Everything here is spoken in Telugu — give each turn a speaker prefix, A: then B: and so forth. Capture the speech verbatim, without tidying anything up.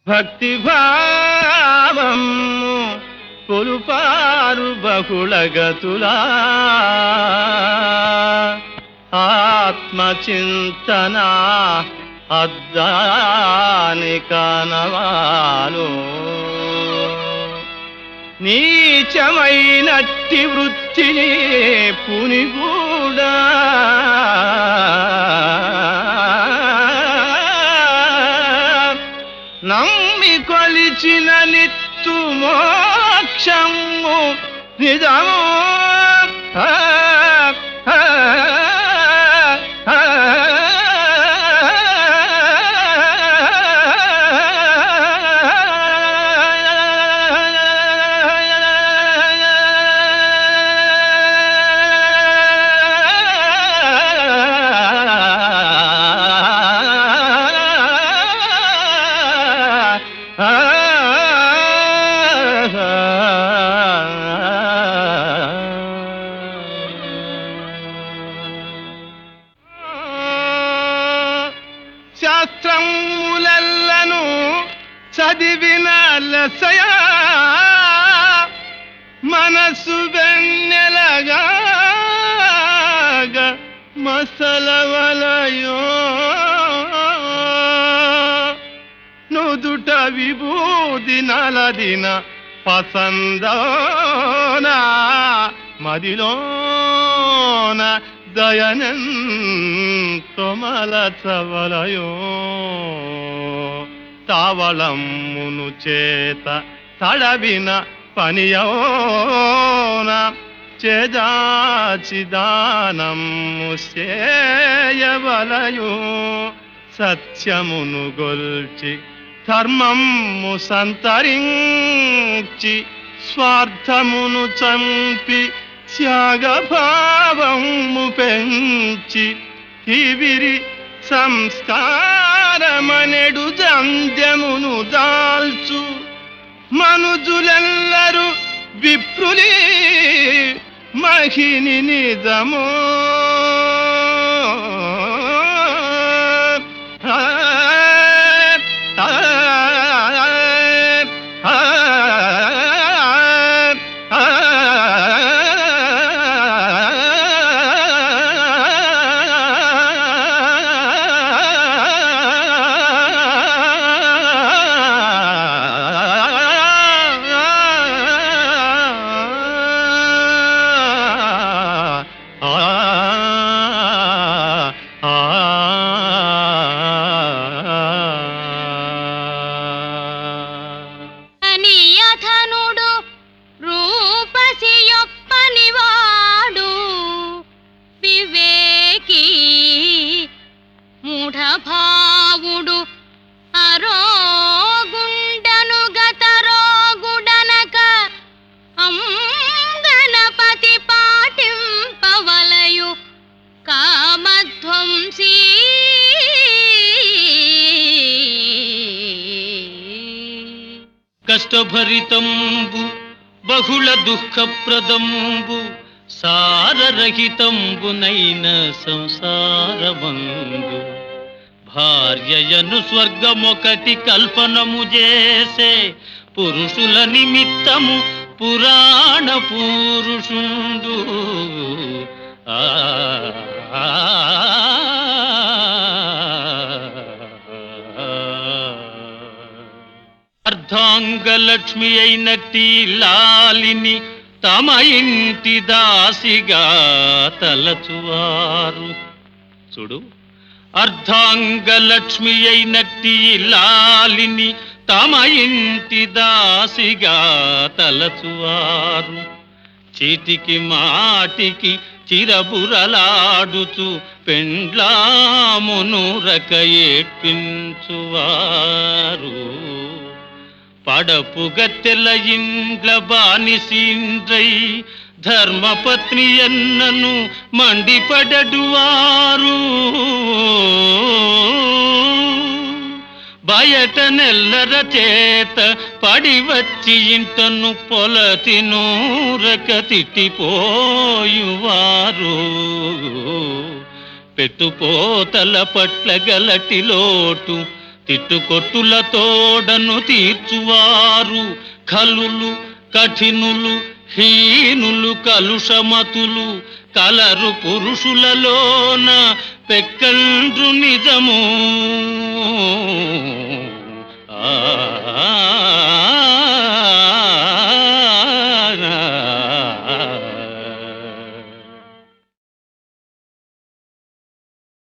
A: భక్తి భావము కొలుపారు బహుళగతులా ఆత్మచింతన అద్దాని కానవాలు నీచమైనట్టి వృత్తిని పునిగూడా నమ్మి కొలిచిన నిత్తు మోక్షము నిజము శాస్త్రములెల్లను చదివిన లసయా మనసు వెన్నెలగా మసలవలయో నుదుట విభూది నలదిన పసందోనా మదిలోన దయనెంతో మలచవలయో తావళమ్మును చేత తడవిన పనియోన చేదాచిదానము చేయవలయో సత్యమును గొల్చి ధర్మము సంతరించి స్వార్థమును చంపి త్యాగభావము పెంచి తివిరి సంస్కారమనెడు జంధ్యమును దాల్చు మనుజులెల్లరు విప్రులే మహిని నిజమో
B: భావుడు అరోగుండను గతరోగుడనక అంగణపతి పాటింపవలయు కామధ్వంసీ
C: కష్టభరితంబు బహుళ దుఃఖప్రదంబు సారరహితంబునైన సంసారమందు భార్యయను స్వర్గమొకటి కల్పనము చేసే పురుషుల నిమిత్తము పురాణ పురుషుండు ఆ అర్ధాంగలక్ష్మి అయినట్టి లాలిని తమ ఇంటి దాసిగా తలచువారు చూడు అర్ధాంగలక్ష్మి అయినట్టి లాలిని తమ ఇంటి దాసిగా తలచువారు చీటికి మాటికి చిరబురలాడుచు పెండ్లామును రక ఏడ్పించువారు పడపుగత్తెల ఇండ్ల బానిసీండ్రై ధర్మపత్ని ఎన్నను మండిపడడువారు బయట నెల్లర చేత పడి వచ్చి ఇంటను పొలతి నూరక తిట్టిపోయువారు పెట్టుపోతల పట్ల గలటి లోటు తిట్టుకొట్టుల తోడను తీర్చువారు ఖలులు కఠినులు హీనులు కలుషమతులు కలరు పురుషులలోన పెక్కండ్రు నిజము